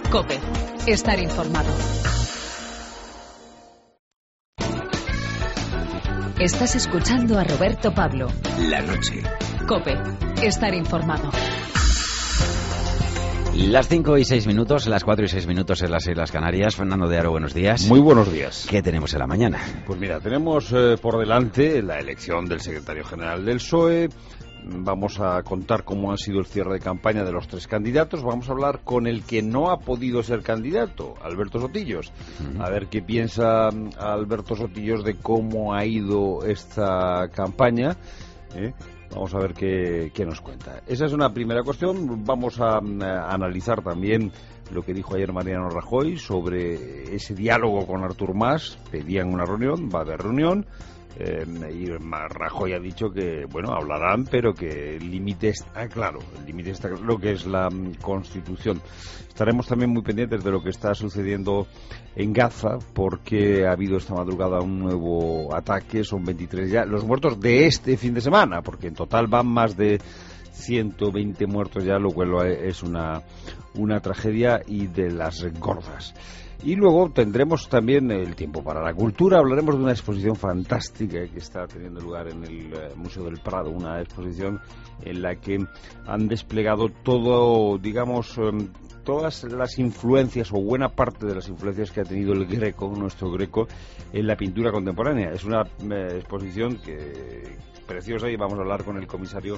COPE. Estar informado. Estás escuchando a Roberto Pablo. La noche. COPE. Estar informado. Las 5 y 6 minutos, las 4 y 6 minutos en las Islas Canarias. Fernando de Aro, buenos días. Muy buenos días. ¿Qué tenemos en la mañana? Pues mira, tenemos por delante la elección del secretario general del PSOE. Vamos a contar cómo ha sido el cierre de campaña de los tres candidatos. Vamos a hablar con el que no ha podido ser candidato, Alberto Sotillos. A ver qué piensa Alberto Sotillos de cómo ha ido esta campaña. Vamos a ver qué nos cuenta. Esa es una primera cuestión. Vamos a analizar también lo que dijo ayer Mariano Rajoy sobre ese diálogo con Artur Mas. Pedían una reunión, va a haber reunión. Y Rajoy ha dicho que, bueno, hablarán, pero que el límite está claro, lo que es la Constitución. Estaremos también muy pendientes de lo que está sucediendo en Gaza, porque ha habido esta madrugada un nuevo ataque, son 23 ya los muertos de este fin de semana, porque en total van más de 120 muertos ya, lo cual es una tragedia y de las gordas. Y luego tendremos también el tiempo para la cultura. Hablaremos de una exposición fantástica que está teniendo lugar en el Museo del Prado, una exposición en la que han desplegado todo, digamos, todas las influencias o buena parte de las influencias que ha tenido el Greco, nuestro Greco, en la pintura contemporánea. Es una exposición preciosa y vamos a hablar con el comisario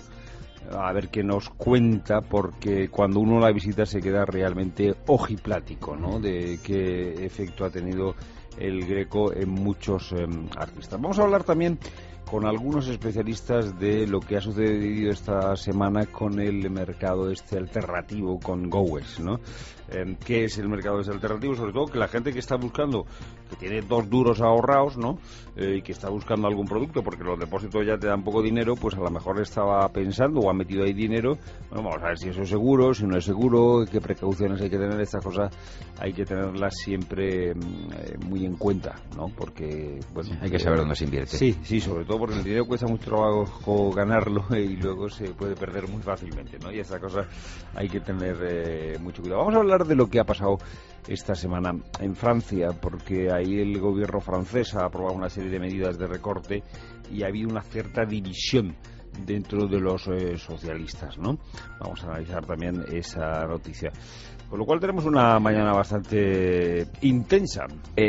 a ver qué nos cuenta, porque cuando uno la visita se queda realmente ojiplático, ¿no?, de qué efecto ha tenido el Greco en muchos artistas. Vamos a hablar también con algunos especialistas de lo que ha sucedido esta semana con el mercado alternativo, con Gowes, ¿no? ¿Qué es el mercado alternativo? Sobre todo que la gente que está buscando, que tiene 2 duros ahorrados, ¿no?, y que está buscando algún producto, porque los depósitos ya te dan poco dinero, pues a lo mejor estaba pensando o ha metido ahí dinero. Bueno, vamos a ver si eso es seguro, si no es seguro, qué precauciones hay que tener. Estas cosas hay que tenerlas siempre muy en cuenta, ¿no? Porque, bueno, hay que saber dónde se invierte. Sí, sobre todo porque el dinero cuesta mucho trabajo ganarlo y luego se puede perder muy fácilmente, ¿no? Y esta cosa hay que tener mucho cuidado. Vamos a hablar de lo que ha pasado esta semana en Francia, porque ahí el gobierno francés ha aprobado una serie de medidas de recorte y ha habido una cierta división dentro de los socialistas, ¿no? Vamos a analizar también esa noticia. Con lo cual tenemos una mañana bastante intensa.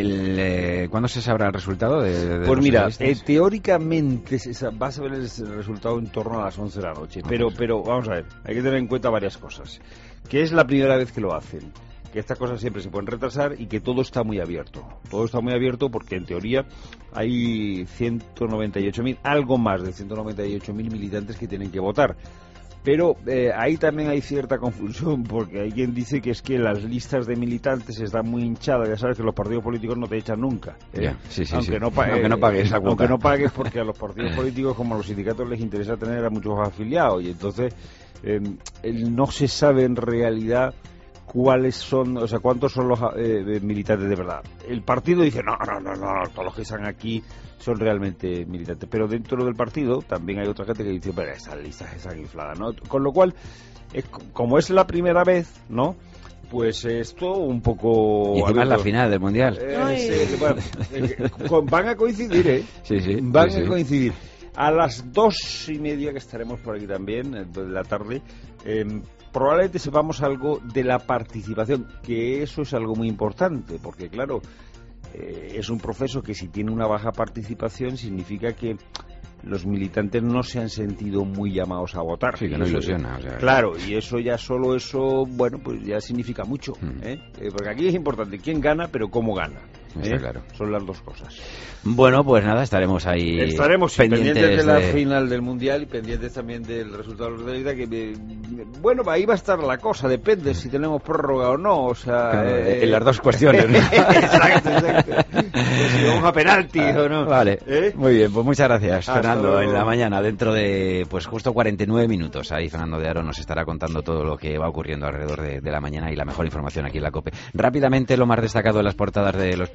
¿Cuándo se sabrá el resultado de pues los mira, socialistas? teóricamente va a saber el resultado en torno a las 11 de la noche. Pero vamos a ver, hay que tener en cuenta varias cosas. Que es la primera vez que lo hacen, que estas cosas siempre se pueden retrasar y que todo está muy abierto. Todo está muy abierto porque en teoría hay 198.000, algo más de 198.000 militantes que tienen que votar. Pero ahí también hay cierta confusión, porque hay quien dice que es que las listas de militantes están muy hinchadas. Ya sabes que los partidos políticos no te echan nunca. Sí, aunque no pagues la cuota. Aunque no pagues, porque a los partidos políticos, como a los sindicatos, les interesa tener a muchos afiliados. Y entonces no se sabe en realidad cuáles son, o sea, cuántos son los militantes de verdad. El partido dice, no, todos los que están aquí son realmente militantes, pero dentro del partido también hay otra gente que dice, pero esas listas están infladas, ¿no? Con lo cual, como es la primera vez, ¿no?, pues esto un poco... Y encima es la final del Mundial. Van a coincidir, Sí. Van a coincidir. A las 2:30 que estaremos por aquí también, de la tarde, probablemente sepamos algo de la participación, que eso es algo muy importante, porque claro, es un proceso que si tiene una baja participación significa que los militantes no se han sentido muy llamados a votar. Sí, que no ilusiona. Claro, y eso ya solo eso, bueno, pues ya significa mucho, porque aquí es importante quién gana, pero cómo gana. Claro. Son las dos cosas. Bueno, pues nada, estaremos ahí. Estaremos pendientes de la final del Mundial y pendientes también del resultado de la vida, que bueno, ahí va a estar la cosa, depende si tenemos prórroga o no, o sea... Claro, en las dos cuestiones, ¿no? Exacto. Si vamos a penalti o no. Vale, muy bien, pues muchas gracias, Fernando. En la mañana, dentro de pues justo 49 minutos, ahí Fernando de Aro nos estará contando todo lo que va ocurriendo alrededor de la mañana y la mejor información aquí en la COPE. Rápidamente, lo más destacado de las portadas de los periódicos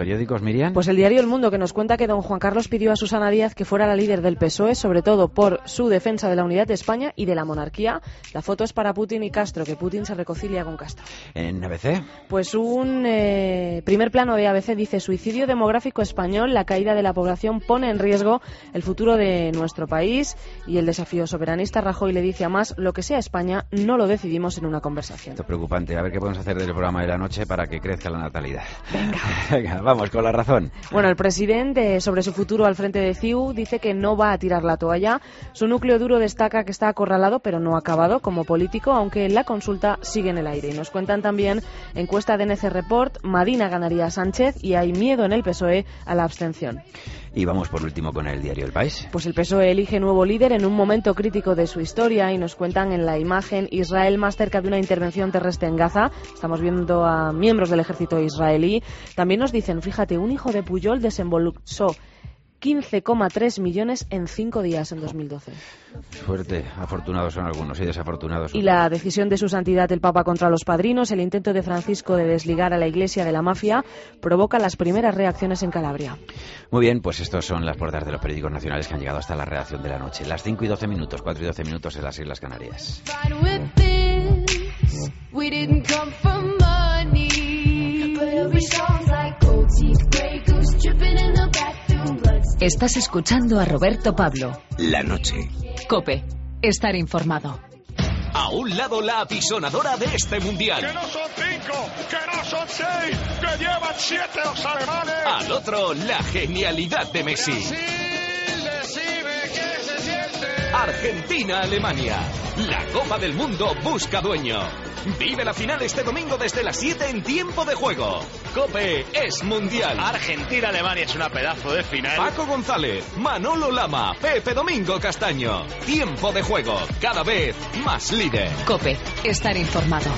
periódicos, Miriam? Pues el diario El Mundo, que nos cuenta que don Juan Carlos pidió a Susana Díaz que fuera la líder del PSOE, sobre todo por su defensa de la unidad de España y de la monarquía. La foto es para Putin y Castro, que Putin se reconcilia con Castro. ¿En ABC? Pues un primer plano de ABC dice: suicidio demográfico español, la caída de la población pone en riesgo el futuro de nuestro país, y el desafío soberanista. Rajoy le dice a Mas: lo que sea España no lo decidimos en una conversación. Esto es preocupante. A ver qué podemos hacer del programa de la noche para que crezca la natalidad. Venga, vamos con La Razón. Bueno, el presidente, sobre su futuro al frente de CiU, dice que no va a tirar la toalla. Su núcleo duro destaca que está acorralado pero no acabado como político, aunque la consulta sigue en el aire. Y nos cuentan también, encuesta de NC Report, Madina ganaría a Sánchez y hay miedo en el PSOE a la abstención. Y vamos por último con el diario El País. Pues el PSOE elige nuevo líder en un momento crítico de su historia, y nos cuentan en la imagen Israel más cerca de una intervención terrestre en Gaza. Estamos viendo a miembros del ejército israelí. También nos dicen, fíjate, un hijo de Pujol desembolsó 15,3 millones en 5 días en 2012. Suerte, afortunados son algunos y desafortunados. Y la decisión de su santidad el Papa contra los padrinos, el intento de Francisco de desligar a la Iglesia de la mafia, provoca las primeras reacciones en Calabria. Muy bien, pues estos son las portadas de los periódicos nacionales que han llegado hasta la redacción de la noche. Las 5 y 12 minutos, 4 y 12 minutos en las Islas Canarias. Estás escuchando a Roberto Pablo. La noche. COPE. Estar informado. A un lado la apisonadora de este mundial. Que no son 5, que no son 6, que llevan 7 los alemanes. Al otro, la genialidad de Messi. Brasil decide que se siente. Argentina-Alemania. La Copa del Mundo busca dueño. Vive la final este domingo desde las 7 en Tiempo de Juego. COPE es mundial. Argentina-Alemania es una pedazo de final. Paco González, Manolo Lama, Pepe Domingo Castaño. Tiempo de Juego, cada vez más líder. COPE. Estar informado.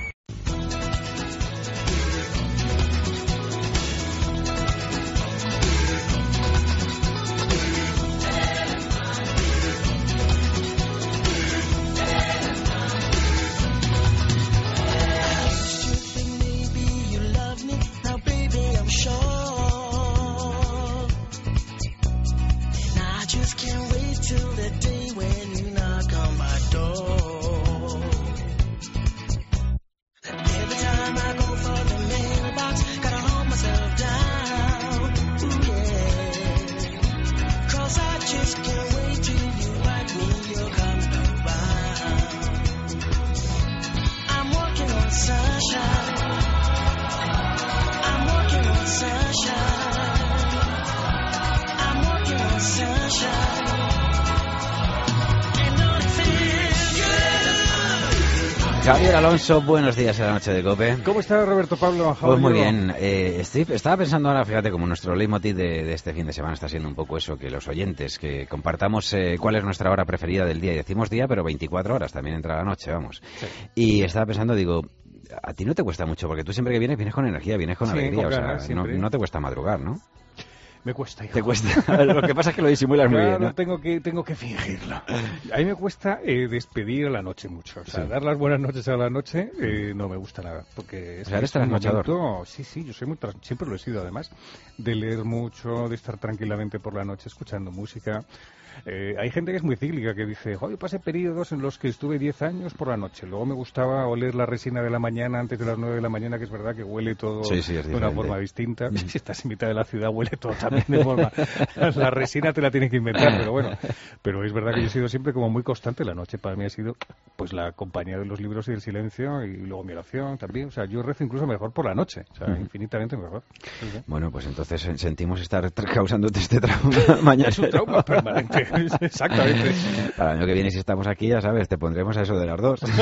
Javier Alonso, buenos días en la noche de COPE. ¿Cómo está Roberto Pablo? Pues muy bien. Estaba pensando ahora, fíjate, como nuestro leitmotiv de este fin de semana está siendo un poco eso, que los oyentes, que compartamos cuál es nuestra hora preferida del día. Y decimos día, pero 24 horas, también entra la noche, vamos. Sí. Y estaba pensando, digo, a ti no te cuesta mucho, porque tú siempre que vienes con energía, vienes con alegría, o sea, no te cuesta madrugar, ¿no? Me cuesta, hijo. ¿Te cuesta? Lo que pasa es que lo disimulas muy bien, ¿no? Tengo que fingirlo. A mí me cuesta despedir a la noche mucho. O sea, dar las buenas noches a la noche no me gusta nada. Porque eres trasnochador. Sí, yo soy siempre lo he sido, además, de leer mucho, de estar tranquilamente por la noche escuchando música. Hay gente que es muy cíclica, que dice, yo pasé periodos en los que estuve 10 años por la noche. Luego me gustaba oler la resina de la mañana antes de las 9 de la mañana, que es verdad que huele todo de una forma distinta. Si estás en mitad de la ciudad, huele todo también de forma... La resina te la tienes que inventar, pero bueno. Pero es verdad que yo he sido siempre como muy constante la noche. Para mí ha sido pues la compañía de los libros y del silencio, y luego mi oración también. O sea, yo rezo incluso mejor por la noche. O sea, infinitamente mejor. Bueno, pues entonces sentimos estar causándote este trauma mañana. Es un trauma permanente. Exactamente. Para el año que viene, si estamos aquí, ya sabes, te pondremos a eso de las 2.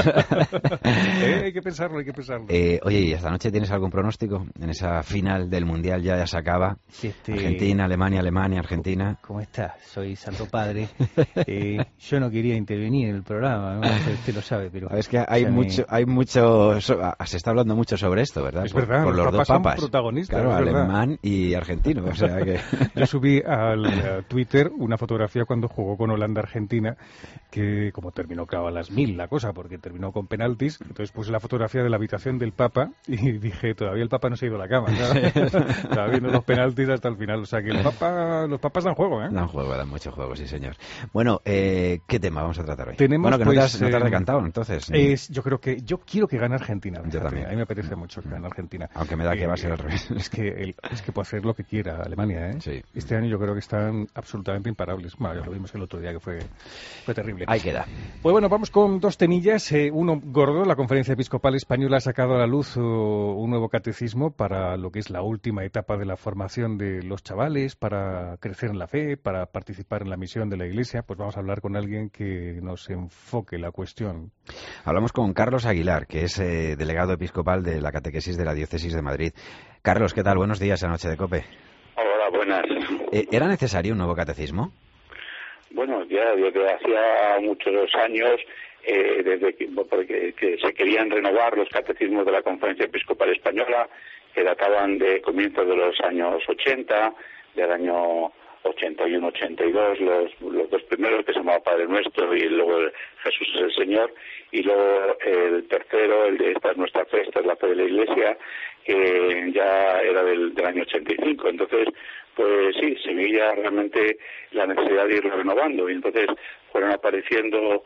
Hay que pensarlo. Oye, ¿y esta noche tienes algún pronóstico? En esa final del Mundial ya se acaba. Sí, Argentina, Alemania, Argentina. ¿Cómo estás? Soy Santo Padre. Yo no quería intervenir en el programa, ¿no? Usted lo sabe, pero... Es que hay mucho... Se está hablando mucho sobre esto, ¿verdad? Es verdad, por los dos papas. Protagonistas, claro, alemán y argentino. O sea que... Yo subí al Twitter una fotografía cuando jugó con Holanda-Argentina, que como terminó, claro, a las 1000 la cosa, porque terminó con penaltis, entonces puse la fotografía de la habitación del Papa y dije, todavía el Papa no se ha ido a la cama, ¿no? Estaba viendo los penaltis hasta el final, o sea que los papas dan juego, ¿eh? Dan mucho juego, sí señor. Bueno, ¿qué tema vamos a tratar hoy? Tenemos, bueno, que pues, no te has decantado, entonces. Yo quiero que gane Argentina. Yo también. A mí me apetece mucho que gane Argentina. Aunque me da que va a ser al revés. Es que puede hacer lo que quiera Alemania, ¿eh? Sí. Este año yo creo que están absolutamente imparables. Bueno, ya lo vimos el otro día, que fue terrible. Ahí queda. Pues bueno, vamos con dos temillas. Uno gordo, la Conferencia Episcopal Española ha sacado a la luz un nuevo catecismo para lo que es la última etapa de la formación de los chavales, para crecer en la fe, para participar en la misión de la Iglesia. Pues vamos a hablar con alguien que nos enfoque la cuestión. Hablamos con Carlos Aguilar, que es delegado episcopal de la catequesis de la Diócesis de Madrid. Carlos, ¿qué tal? Buenos días a Noche de Cope. Hola, buenas. ¿Era necesario un nuevo catecismo? Bueno, ya desde hacía muchos años, desde que se querían renovar los catecismos de la Conferencia Episcopal Española, que databan de comienzos de los años 80, del año 81-82, los dos primeros, que se llamaba Padre Nuestro, y luego Jesús es el Señor, y luego el tercero, el de Esta es nuestra fe, esta es la fe de la Iglesia, que ya era del año 85. Entonces, pues sí, se veía realmente la necesidad de irlo renovando, y entonces fueron apareciendo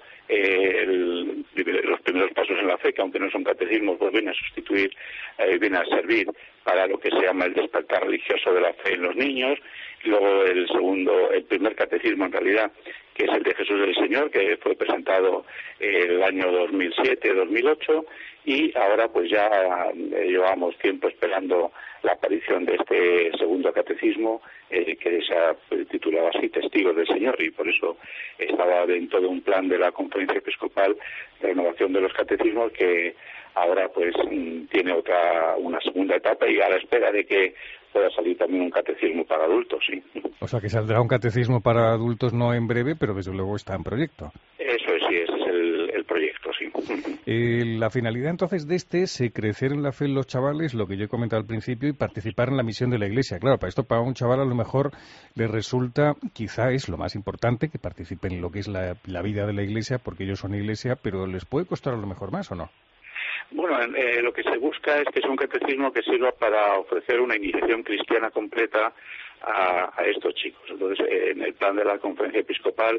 los primeros pasos en la fe, que aunque no son catecismos, pues vienen a sustituir, vienen a servir para lo que se llama el despertar religioso de la fe en los niños. Y luego el primer catecismo en realidad, que es el de Jesús el Señor, que fue presentado el año 2007-2008, y ahora pues ya llevamos tiempo esperando la aparición de este segundo catecismo, que se ha titulado así Testigos del Señor, y por eso estaba en todo un plan de la Conferencia Episcopal de renovación de los catecismos, que ahora pues tiene una segunda etapa, y a la espera de que pueda salir también un catecismo para adultos, sí. O sea que saldrá un catecismo para adultos no en breve, pero desde luego está en proyecto. Eso es, sí, ese es el proyecto, sí. La finalidad entonces de este es crecer en la fe en los chavales, lo que yo he comentado al principio, y participar en la misión de la Iglesia. Claro, para un chaval a lo mejor le resulta, quizá es lo más importante, que participen en lo que es la vida de la Iglesia, porque ellos son Iglesia, pero ¿les puede costar a lo mejor más o no? Bueno, lo que se busca es que sea un catecismo que sirva para ofrecer una iniciación cristiana completa a estos chicos. Entonces, en el plan de la Conferencia Episcopal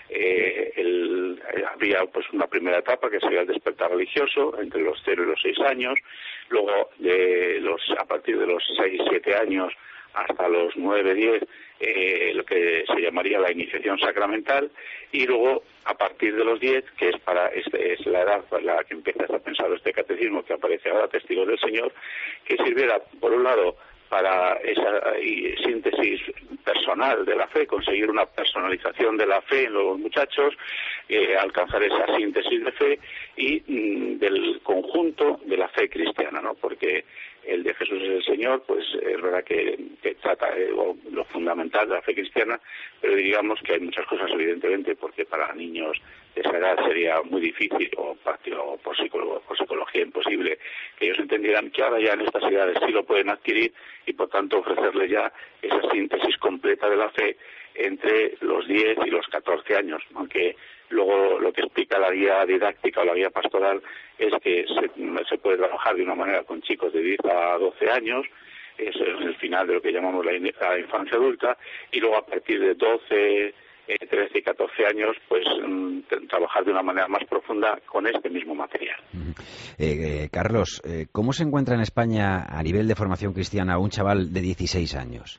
había pues una primera etapa, que sería el despertar religioso, entre los 0 y los 6 años. Luego, a partir de los 6-7 años hasta los 9-10, lo que se llamaría la iniciación sacramental, y luego a partir de los 10, que es la edad para la que empieza a estar pensado este catecismo que aparece ahora, Testigos del Señor, que sirviera por un lado para esa síntesis personal de la fe, conseguir una personalización de la fe en los muchachos, alcanzar esa síntesis de fe y del conjunto de la fe cristiana, ¿no? Porque el de Jesús es el Señor, pues es verdad que trata lo fundamental de la fe cristiana, pero digamos que hay muchas cosas, evidentemente, porque para niños de esa edad sería muy difícil, o por psicología imposible, que ellos entendieran que ahora ya en estas edades sí lo pueden adquirir, y por tanto ofrecerles ya esa síntesis completa de la fe entre los 10 y los 14 años, aunque luego lo que explica la guía didáctica o la guía pastoral es que se puede trabajar de una manera con chicos de 10 a 12 años, eso es el final de lo que llamamos la infancia adulta, y luego a partir de 12, 13 y 14 años, pues trabajar de una manera más profunda con este mismo material. Carlos, ¿cómo se encuentra en España a nivel de formación cristiana un chaval de 16 años?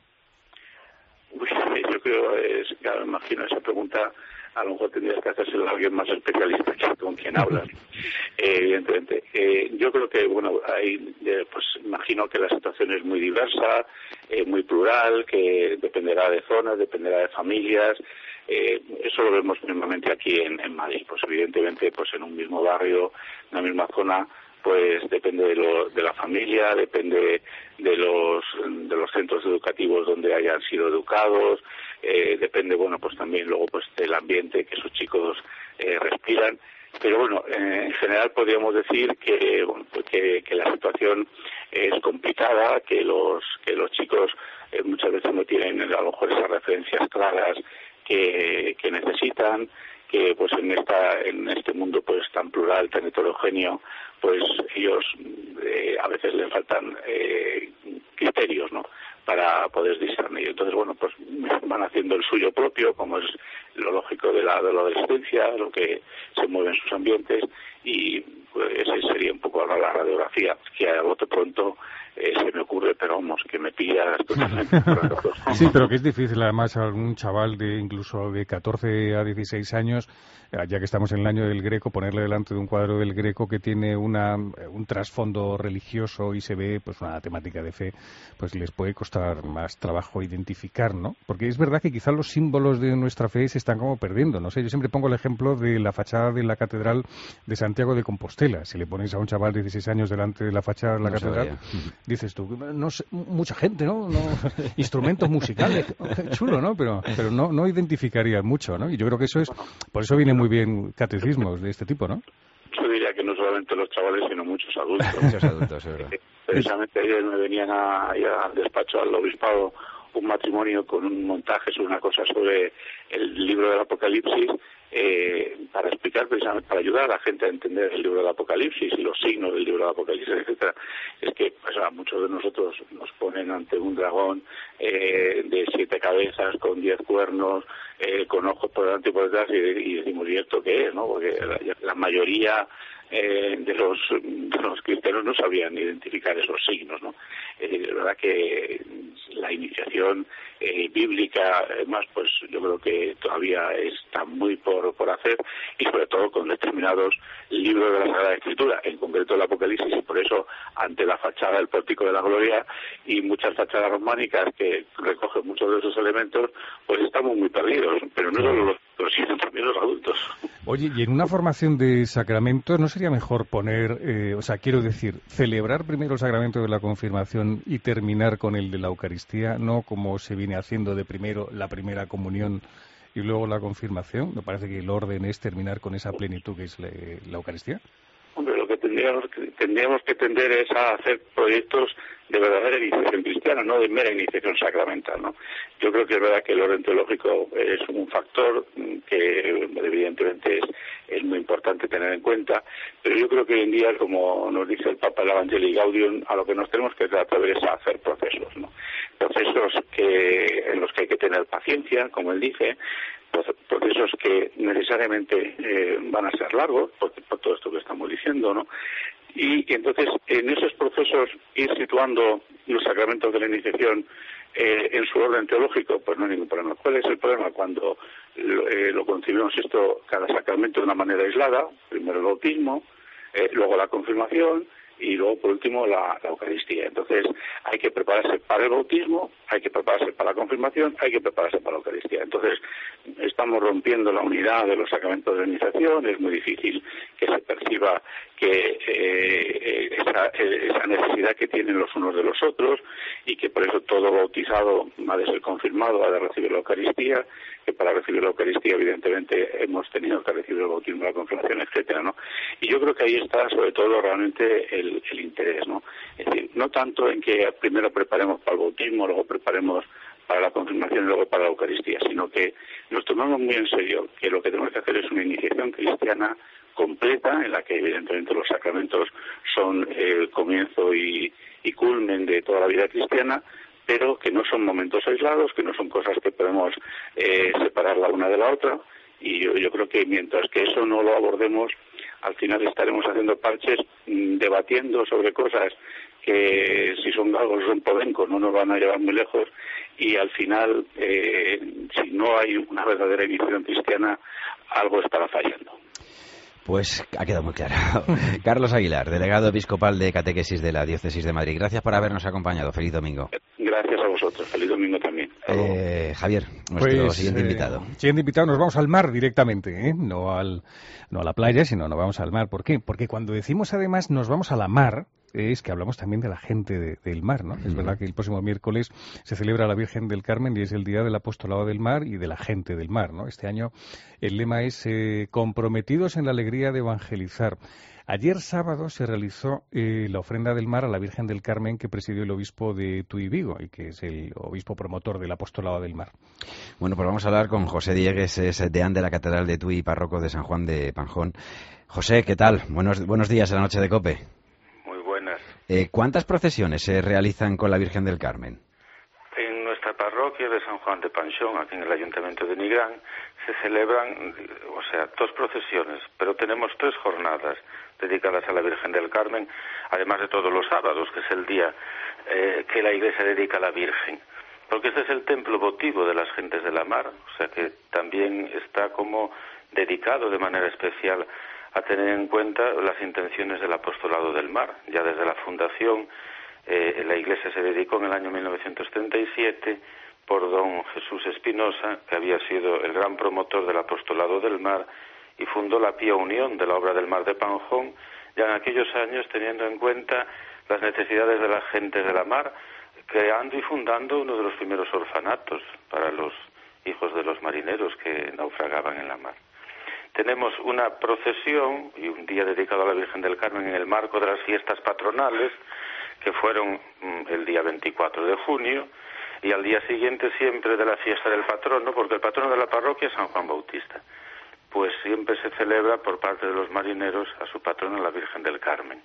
Yo creo, claro, imagino esa pregunta, a lo mejor tendrías que hacérselo a alguien más especialista que con quien hablas, evidentemente. Yo creo que, bueno, pues imagino que la situación es muy diversa, muy plural, que dependerá de zonas, dependerá de familias. Eso lo vemos mismamente aquí en Madrid. Pues evidentemente, pues en un mismo barrio, en una misma zona, pues depende de la familia, depende de los centros educativos donde hayan sido educados, depende, bueno, pues también luego pues del ambiente que esos chicos respiran. Pero bueno, en general podríamos decir que, bueno, pues que la situación es complicada, que los chicos muchas veces no tienen a lo mejor esas referencias claras que necesitan, que pues en este mundo pues tan plural, tan heterogéneo, pues ellos a veces les faltan criterios, ¿no?, para poder discernir. Entonces, bueno, pues van haciendo el suyo propio, como es lo lógico de la adolescencia, lo que se mueve en sus ambientes, y pues esa sería un poco la radiografía que a bote pronto se me ocurre, pero vamos, que me pillas totalmente. Sí, pero que es difícil además a algún chaval incluso de 14 a 16 años, ya que estamos en el año del Greco, ponerle delante de un cuadro del Greco que tiene un trasfondo religioso y se ve pues una temática de fe, pues les puede costar más trabajo identificar, ¿no? Porque es verdad que quizá los símbolos de nuestra fe se están como perdiendo, no sé, yo siempre pongo el ejemplo de la fachada de la Catedral de Santiago de Compostela. Si le pones a un chaval de 16 años delante de la fachada de la catedral, dices tú, no sé, mucha gente, ¿no? Instrumentos musicales, chulo, ¿no? Pero no identificaría mucho, ¿no? Y yo creo que eso es, por eso viene muy bien catecismos de este tipo, ¿no? Yo diría que no solamente los chavales, sino muchos adultos. Muchos adultos, es verdad. Precisamente ayer me venían al despacho, al obispado, un matrimonio con un montaje sobre una cosa sobre el libro del Apocalipsis, para explicar, precisamente para ayudar a la gente a entender el libro del Apocalipsis y los signos del libro del Apocalipsis, etcétera. Es que pues, a muchos de nosotros nos ponen ante un dragón de 7 cabezas, con 10 cuernos, con ojos por delante y por detrás, y decimos, ¿y esto qué es?, ¿no? Porque la mayoría de los cristianos no sabían identificar esos signos, ¿no? Es verdad que la iniciación bíblica, además, pues yo creo que todavía está muy por hacer, y sobre todo con determinados libros de la Sagrada Escritura, en concreto el Apocalipsis, y por eso ante la fachada del Pórtico de la Gloria y muchas fachadas románicas que recogen muchos de esos elementos, pues estamos muy perdidos, pero no solo los sino también los adultos. Oye, y en una formación de sacramentos, ¿no sería mejor poner, quiero decir, celebrar primero el sacramento de la confirmación y terminar con el de la Eucaristía, no como se viene haciendo de primero la primera comunión y luego la confirmación? ¿Me parece que el orden es terminar con esa plenitud que es la Eucaristía? Hombre, lo que tendríamos que tender es a hacer proyectos de verdadera iniciación cristiana, no de mera iniciación sacramental, ¿no? Yo creo que es verdad que el orden teológico es un factor que evidentemente es muy importante tener en cuenta, pero yo creo que hoy en día, como nos dice el Papa en el Evangelii Gaudium, a lo que nos tenemos que atrever es a hacer procesos, ¿no? Procesos en los que hay que tener paciencia, como él dice, procesos que necesariamente van a ser largos, por todo esto que estamos diciendo, ¿no? Y entonces, en esos procesos, ir situando los sacramentos de la iniciación en su orden teológico, pues no hay ningún problema. ¿Cuál es el problema? Cuando lo concibimos esto, cada sacramento de una manera aislada, primero el bautismo, luego la confirmación, y luego, por último, la Eucaristía. Entonces, hay que prepararse para el bautismo, hay que prepararse para la confirmación, hay que prepararse para la Eucaristía. Entonces, estamos rompiendo la unidad de los sacramentos de la iniciación, es muy difícil que se perciba que esa necesidad que tienen los unos de los otros, y que por eso todo bautizado ha de ser confirmado, ha de recibir la Eucaristía, que para recibir la Eucaristía, evidentemente, hemos tenido que recibir el bautismo, la confirmación, etcétera, ¿no? Y yo creo que ahí está, sobre todo, realmente el interés, ¿no? Es decir, no tanto en que primero preparemos para el bautismo, luego preparemos para la confirmación y luego para la Eucaristía, sino que nos tomamos muy en serio que lo que tenemos que hacer es una iniciación cristiana completa, en la que evidentemente los sacramentos son el comienzo y culmen de toda la vida cristiana, pero que no son momentos aislados, que no son cosas que podemos separar la una de la otra, y yo creo que mientras que eso no lo abordemos, al final estaremos haciendo parches, debatiendo sobre cosas que si son galgos o son podencos no nos van a llevar muy lejos, y al final, si no hay una verdadera iniciación cristiana, algo estará fallando. Pues ha quedado muy claro. Carlos Aguilar, delegado episcopal de Catequesis de la Diócesis de Madrid. Gracias por habernos acompañado. Feliz domingo. Gracias a vosotros. Feliz domingo también. Javier, nuestro siguiente invitado. Siguiente invitado, nos vamos al mar directamente, no a la playa, sino nos vamos al mar. ¿Por qué? Porque cuando decimos además nos vamos a la mar, es que hablamos también de la gente del mar, ¿no? Es verdad que el próximo miércoles se celebra la Virgen del Carmen y es el Día del Apostolado del Mar y de la gente del mar, ¿no? Este año el lema es comprometidos en la alegría de evangelizar. Ayer sábado se realizó la ofrenda del mar a la Virgen del Carmen que presidió el obispo de Tui Vigo y que es el obispo promotor del apostolado del mar. Bueno, pues vamos a hablar con José Diegues, es deán de la Catedral de Tui, párroco de San Juan de Panjón. José, ¿qué tal? Buenos días en la noche de COPE. Muy buenas. ¿Cuántas procesiones se realizan con la Virgen del Carmen? En nuestra parroquia de San Juan de Panjón, aquí en el Ayuntamiento de Nigrán, se celebran, 2 procesiones, pero tenemos 3 jornadas dedicadas a la Virgen del Carmen, además de todos los sábados, que es el día que la Iglesia dedica a la Virgen. Porque este es el templo votivo de las gentes de la mar, o sea que también está como dedicado de manera especial a tener en cuenta las intenciones del apostolado del mar. Ya desde la fundación, la Iglesia se dedicó en el año 1937 por don Jesús Espinosa, que había sido el gran promotor del apostolado del mar, y fundó la Pía Unión de la Obra del Mar de Panjón, ya en aquellos años teniendo en cuenta las necesidades de las gentes de la mar, creando y fundando uno de los primeros orfanatos para los hijos de los marineros que naufragaban en la mar. Tenemos una procesión y un día dedicado a la Virgen del Carmen en el marco de las fiestas patronales, que fueron el día 24 de junio, y al día siguiente siempre de la fiesta del patrono, porque el patrono de la parroquia es San Juan Bautista. Pues siempre se celebra por parte de los marineros a su patrona, la Virgen del Carmen.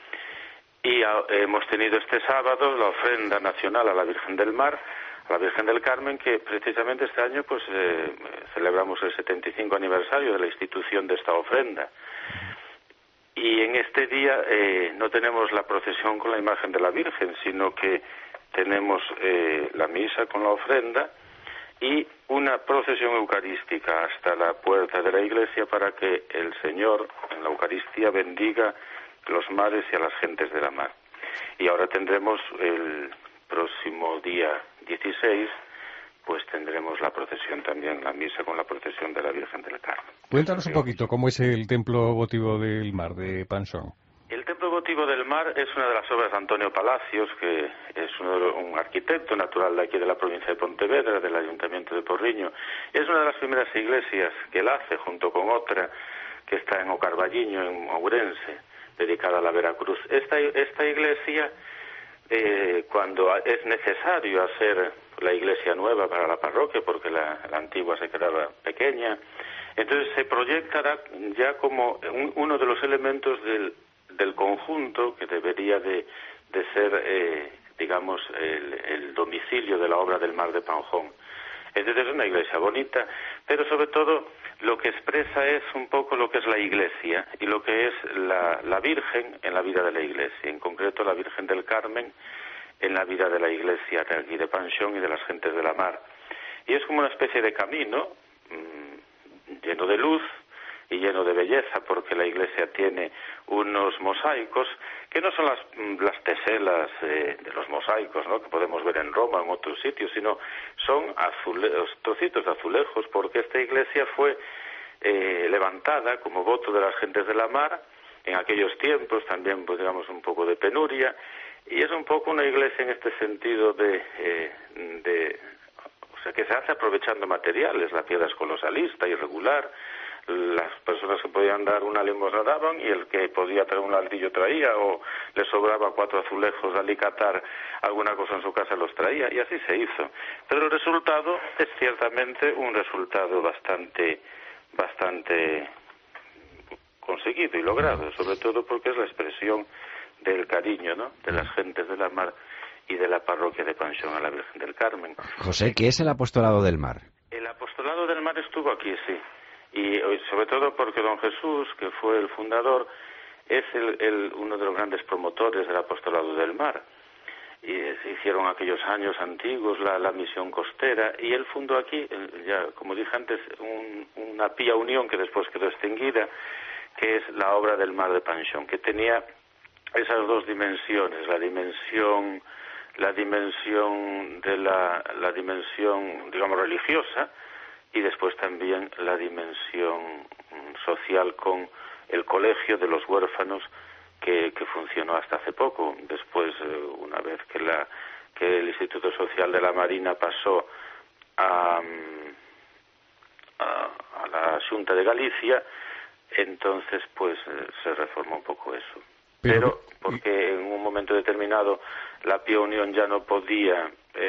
Y hemos tenido este sábado la ofrenda nacional a la Virgen del Mar, a la Virgen del Carmen, que precisamente este año pues celebramos el 75 aniversario de la institución de esta ofrenda. Y en este día no tenemos la procesión con la imagen de la Virgen, sino que tenemos la misa con la ofrenda y una procesión eucarística hasta la puerta de la iglesia para que el Señor en la Eucaristía bendiga los mares y a las gentes de la mar. Y ahora tendremos el próximo día 16, pues tendremos la procesión también, la misa con la procesión de la Virgen del Carmen. Cuéntanos un poquito cómo es el templo votivo del mar de Panjón. El Templo Votivo del Mar es una de las obras de Antonio Palacios, que es un arquitecto natural de aquí de la provincia de Pontevedra, del Ayuntamiento de Porriño. Es una de las primeras iglesias que él hace, junto con otra que está en Ocarballiño, en Ourense, dedicada a la Veracruz. Esta iglesia, cuando es necesario hacer la iglesia nueva para la parroquia, porque la antigua se quedaba pequeña, entonces se proyectará ya como uno de los elementos del conjunto que debería de ser, digamos, el domicilio de la obra del Mar de Panjón. Entonces es una iglesia bonita, pero sobre todo lo que expresa es un poco lo que es la iglesia y lo que es la Virgen en la vida de la iglesia, en concreto la Virgen del Carmen en la vida de la iglesia de aquí de Panjón y de las gentes de la mar. Y es como una especie de camino lleno de luz y lleno de belleza, porque la iglesia tiene unos mosaicos que no son las teselas de los mosaicos, ¿no?, que podemos ver en Roma o en otros sitios, sino son trocitos de azulejos, porque esta iglesia fue levantada como voto de las gentes de la mar en aquellos tiempos, también, pues digamos, un poco de penuria, y es un poco una iglesia en este sentido o sea, que se hace aprovechando materiales. La piedra es colosalista, irregular. Las personas que podían dar una limosna daban, y el que podía traer un ladrillo traía, o le sobraba 4 azulejos de alicatar alguna cosa en su casa, los traía, y así se hizo. Pero el resultado es ciertamente un resultado bastante conseguido y logrado, sobre todo porque es la expresión del cariño, ¿no?, de las gentes de la mar y de la parroquia de Panjón a la Virgen del Carmen. José, ¿qué es el apostolado del mar? El apostolado del mar estuvo aquí, sí. Y sobre todo porque don Jesús, que fue el fundador, es uno de los grandes promotores del apostolado del mar. Y se hicieron aquellos años antiguos la misión costera, y él fundó aquí, ya como dije antes, una Pía Unión que después quedó extinguida, que es la obra del Mar de Panjón, que tenía esas dos dimensiones, la dimensión digamos religiosa, y después también la dimensión social con el colegio de los huérfanos que funcionó hasta hace poco. Después, una vez que el Instituto Social de la Marina pasó a la Xunta de Galicia, entonces pues se reforma un poco eso. Pero porque en un momento determinado la Pía Unión ya no podía,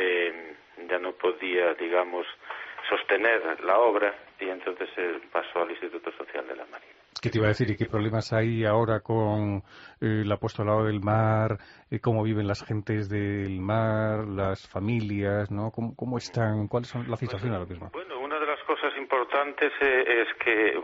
digamos, sostener la obra, y entonces se pasó al Instituto Social de la Marina. ¿Qué te iba a decir? ¿Y qué problemas hay ahora con el apostolado del mar? ¿Cómo viven las gentes del mar, las familias, ¿no? ¿Cómo están? ¿Cuáles son la situación ahora mismo? Bueno, una de las cosas importantes es que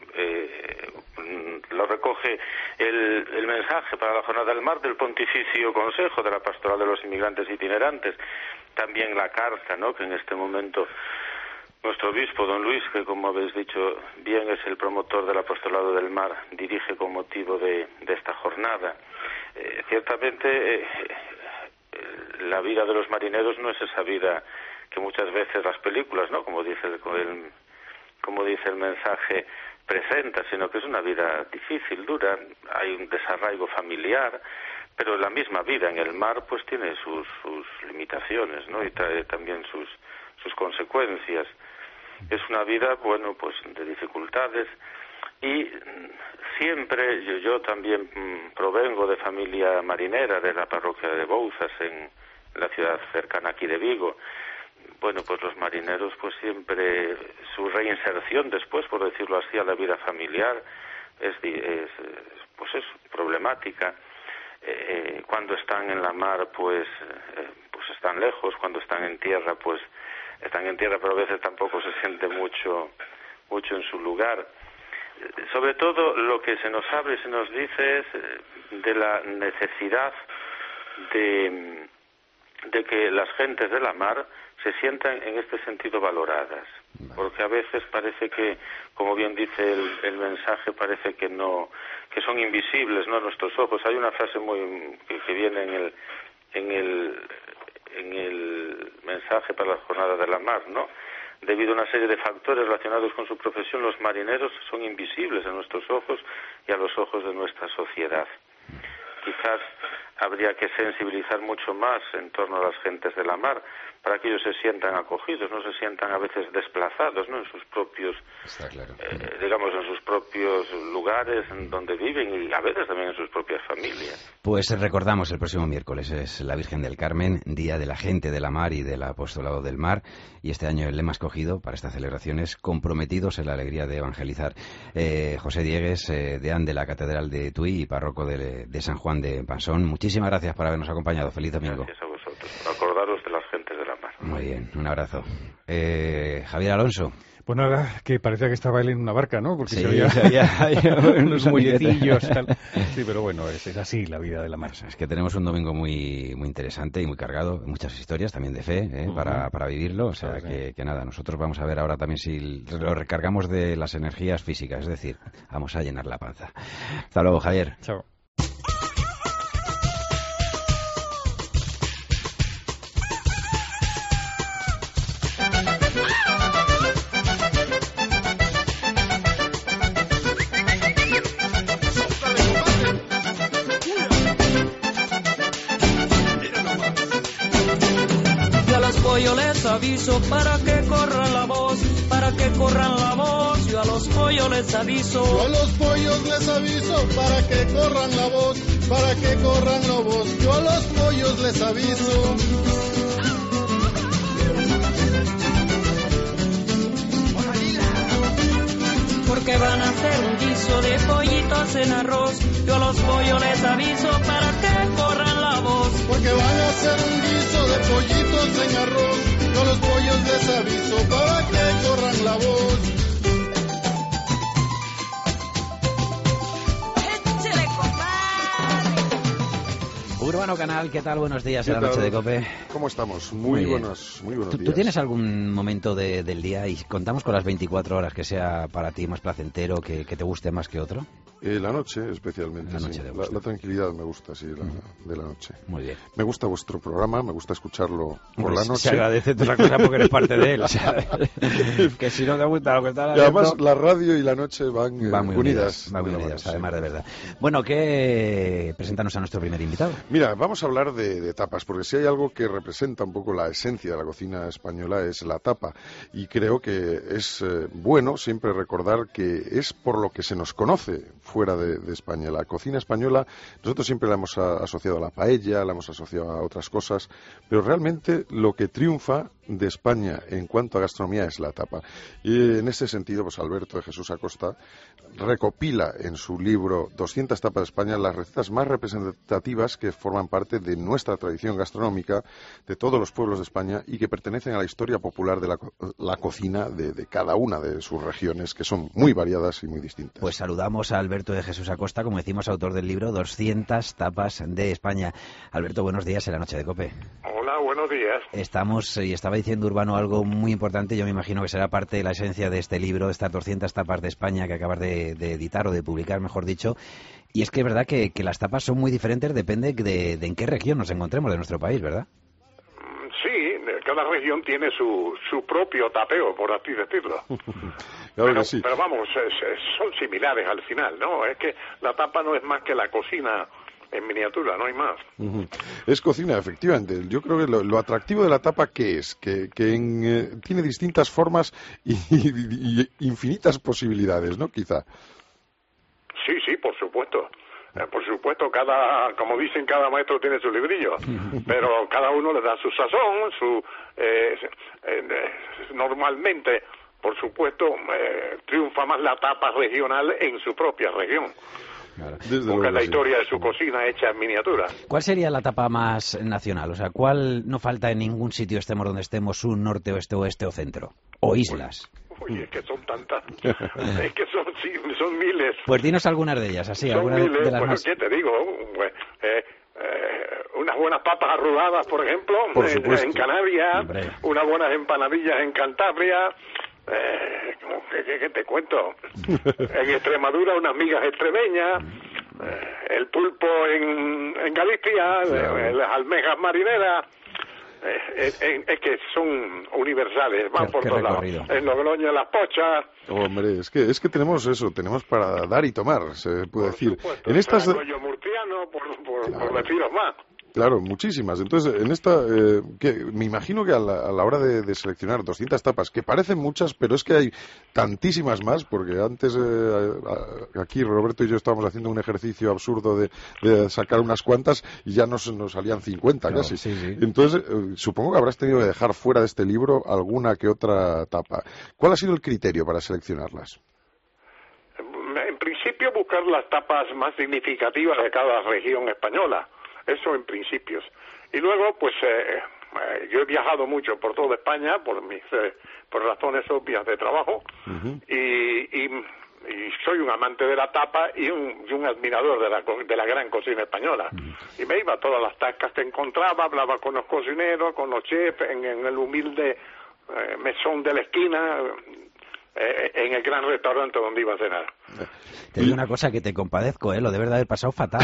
lo recoge el mensaje para la Jornada del Mar del Pontificio Consejo de la Pastoral de los Inmigrantes Itinerantes, también la carta, ¿no?, que en este momento nuestro obispo, don Luis, que como habéis dicho bien es el promotor del apostolado del mar, dirige con motivo de esta jornada. Ciertamente la vida de los marineros no es esa vida que muchas veces las películas, ¿no?, como dice el mensaje, presenta, sino que es una vida difícil, dura. Hay un desarraigo familiar, pero la misma vida en el mar pues tiene sus limitaciones, ¿no?, y trae también sus consecuencias. Es una vida, bueno, pues de dificultades, y siempre yo también provengo de familia marinera de la parroquia de Bouzas, en la ciudad cercana aquí de Vigo. Bueno, pues los marineros pues siempre su reinserción después, por decirlo así, a la vida familiar es problemática. Cuando están en la mar pues están lejos, cuando están en tierra pues están en tierra, pero a veces tampoco se siente mucho en su lugar. Sobre todo lo que se nos habla y se nos dice es de la necesidad de que las gentes de la mar se sientan en este sentido valoradas, porque a veces parece que, como bien dice el mensaje, parece que son invisibles, ¿no?, a nuestros ojos. Hay una frase que viene en el mensaje para la Jornada de la Mar, ¿no? Debido a una serie de factores relacionados con su profesión, los marineros son invisibles a nuestros ojos y a los ojos de nuestra sociedad. Quizás habría que sensibilizar mucho más en torno a las gentes de la mar, para que ellos se sientan acogidos, no se sientan a veces desplazados, ¿no?, en sus propios, digamos, en sus propios lugares en donde viven, y a veces también en sus propias familias. Pues recordamos, el próximo miércoles es la Virgen del Carmen, Día de la Gente de la Mar y del Apostolado del Mar, y este año el lema escogido para esta celebración es comprometidos en la alegría de evangelizar. José Diegues, deán de la Catedral de Tui y párroco de San Juan de Pansón, muchísimas gracias por habernos acompañado. Feliz domingo. Gracias a vosotros. Acordaros de las gentes de la mar. Muy bien, un abrazo. Javier Alonso. Pues nada, que parecía que estaba él en una barca, ¿no? Porque sí, se veía unos muellecillos, tal. Sí, pero bueno, es así la vida de la mar. Es que tenemos un domingo muy interesante y muy cargado, muchas historias también de fe, para vivirlo. O sea, que nada, nosotros vamos a ver ahora también si lo recargamos de las energías físicas, es decir, vamos a llenar la panza. Hasta luego, Javier. Chao. Aviso para que corran la voz, para que corran la voz. Yo a los pollos les aviso. Yo a los pollos les aviso para que corran la voz, para que corran la voz. Yo a los pollos les aviso. Porque van a hacer un guiso de pollitos en arroz. Yo a los pollos les aviso para que corran la voz. Porque van a hacer un guiso de pollitos en arroz. Yo a los pollos les aviso para que corran la voz. Urbano Canal, ¿qué tal? Buenos días en la noche de COPE. ¿Cómo estamos? Muy buenos días. ¿Tú tienes algún momento del día y contamos con las 24 horas que sea para ti más placentero, que te guste más que otro? La noche, especialmente. La noche sí. La tranquilidad me gusta, sí, de la noche. Muy bien. Me gusta vuestro programa, me gusta escucharlo por la noche. Se agradece otra cosa porque eres parte de él. O sea, que si no te gusta lo que está haciendo... Y además la radio y la noche van muy unidas. Van muy unidas, además de verdad. Bueno, preséntanos a nuestro primer invitado. Mira, vamos a hablar de tapas, porque si hay algo que representa un poco la esencia de la cocina española es la tapa. Y creo que es bueno siempre recordar que es por lo que se nos conoce fuera de España. La cocina española, nosotros siempre la hemos asociado a la paella, la hemos asociado a otras cosas, pero realmente lo que triunfa de España en cuanto a gastronomía es la tapa. Y en ese sentido, pues Alberto de Jesús Acosta recopila en su libro 200 tapas de España las recetas más representativas que forman parte de nuestra tradición gastronómica, de todos los pueblos de España y que pertenecen a la historia popular de la cocina de cada una de sus regiones, que son muy variadas y muy distintas. Pues saludamos a Alberto de Jesús Acosta, como decimos, autor del libro 200 tapas de España. Alberto, buenos días en la noche de COPE. Hola, buenos días. Estaba diciendo Urbano algo muy importante, yo me imagino que será parte de la esencia de este libro, de estas 200 tapas de España que acabas de editar o de publicar, mejor dicho, y es que es verdad que las tapas son muy diferentes, depende de en qué región nos encontremos de nuestro país, ¿verdad? Sí, cada región tiene su propio tapeo, por así decirlo. Claro que sí. Pero vamos, son similares al final, ¿no? Es que la tapa no es más que la cocina en miniatura, no hay más. Es cocina, efectivamente. Yo creo que lo atractivo de la tapa, ¿qué es? Que tiene distintas formas y infinitas posibilidades, ¿no? Quizá. Sí, por supuesto. Por supuesto, como dicen, cada maestro tiene su librillo, pero cada uno le da su sazón, normalmente, por supuesto, triunfa más la tapa regional en su propia región. Claro. Porque es la historia de su cocina hecha en miniatura. ¿Cuál sería la tapa más nacional? O sea, ¿cuál no falta en ningún sitio, estemos donde estemos, sur, norte, oeste o centro? ¿O islas? Uy, es que son tantas. Es que son miles. Pues dinos algunas de ellas, así, son algunas miles, de las pues, más... ¿qué te digo? Unas buenas papas arrugadas, por ejemplo, en Canarias, Hombre. Unas buenas empanadillas en Cantabria. ¿Qué te cuento? En Extremadura, unas migas extremeñas, el pulpo en Galicia, Claro. las almejas marineras. Es que son universales, van por todos lados. En Logroño, las pochas. Hombre, es que tenemos eso, tenemos para dar y tomar, se puede decir. Supuesto, En estas... el rollo murciano, por deciros más. Claro, muchísimas. Entonces, en esta, me imagino que a la hora de seleccionar 200 tapas, que parecen muchas, pero es que hay tantísimas más, porque antes aquí Roberto y yo estábamos haciendo un ejercicio absurdo de sacar unas cuantas y ya nos salían 50 claro, casi. Sí. Entonces, supongo que habrás tenido que dejar fuera de este libro alguna que otra tapa. ¿Cuál ha sido el criterio para seleccionarlas? En principio, buscar las tapas más significativas de cada región española. Eso en principios. Y luego, pues, yo he viajado mucho por toda España por razones obvias de trabajo y soy un amante de la tapa y un admirador de la gran cocina española. Y me iba a todas las tascas que encontraba, hablaba con los cocineros, con los chefs, en el humilde mesón de la esquina, en el gran restaurante donde iba a cenar. Te digo una cosa, que te compadezco, lo de verdad haber pasado fatal.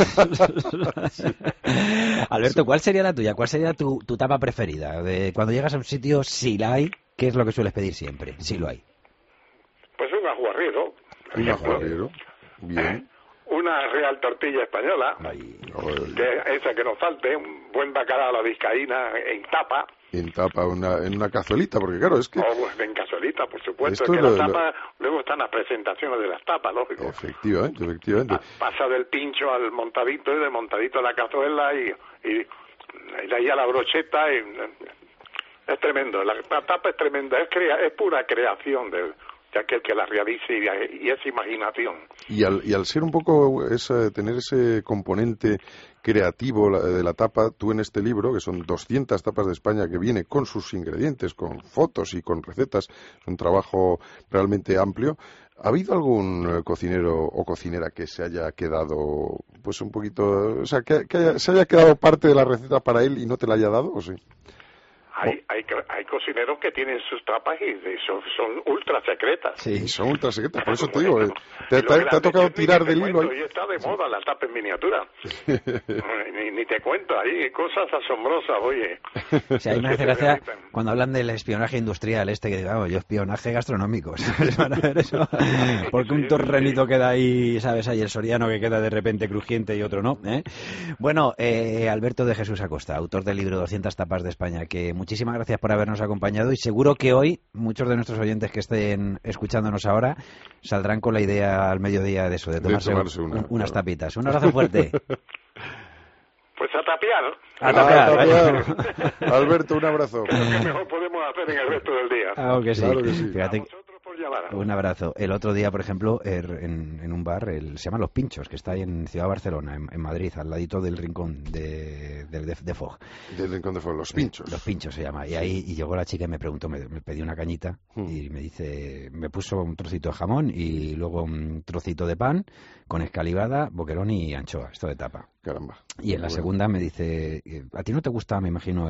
Alberto, ¿cuál sería la tuya? ¿Cuál sería tu tapa preferida? Cuando llegas a un sitio, si la hay, ¿qué es lo que sueles pedir siempre? Si lo hay. Pues un ajuarriero. Un ajuarriero, bien. Una real tortilla española, esa que no falte, un buen bacalao a la vizcaína en tapa. En tapa, en una cazuelita, porque claro, es que... en cazuelita, por supuesto. Esto Es que la tapa, luego están las presentaciones de las tapas, lógico. Efectivamente. Pasa del pincho al montadito y del montadito a la cazuela y de ahí a la brocheta. Es tremendo, la tapa es tremenda, es pura creación de aquel que la realice y es imaginación. Y al ser un poco tener ese componente creativo de la tapa, tú en este libro, que son 200 tapas de España, que viene con sus ingredientes, con fotos y con recetas, es un trabajo realmente amplio. ¿Ha habido algún cocinero o cocinera que se haya quedado, pues un poquito, o sea, que se haya quedado parte de la receta para él y no te la haya dado, o sí? Hay cocineros que tienen sus tapas y son ultra secretas. Sí, son ultra secretas, por eso te digo, te ha tocado tirar del hilo ahí. Y está de moda la tapa en miniatura. ni te cuento, hay cosas asombrosas, oye. O sea, a mí me hace gracia cuando hablan del espionaje industrial que digamos, yo espionaje gastronómico, ¿sabes? Van a ver eso. Porque un torrenito queda ahí, ¿sabes? Hay el soriano que queda de repente crujiente y otro no, ¿eh? Bueno, Alberto de Jesús Acosta, autor del libro 200 tapas de España, que muchísimas gracias por habernos acompañado y seguro que hoy muchos de nuestros oyentes que estén escuchándonos ahora saldrán con la idea al mediodía de eso, de tomarse unas tapitas. Un abrazo fuerte. Pues a tapiar. A tapiar. Alberto, un abrazo. ¿Qué mejor podemos hacer en el resto del día? Claro que sí. Fíjate. Llamar. Un abrazo. El otro día, por ejemplo, en un bar, se llama Los Pinchos, que está ahí en Ciudad Barcelona, en Madrid, al ladito del rincón de Fog. Del rincón de Fog, Los Pinchos. Los Pinchos se llama. Y llegó la chica y me preguntó, me pedí una cañita y me dice, me puso un trocito de jamón y luego un trocito de pan con escalivada, boquerón y anchoa, esto de tapa. Caramba. Y en la segunda me dice, ¿a ti no te gusta, me imagino,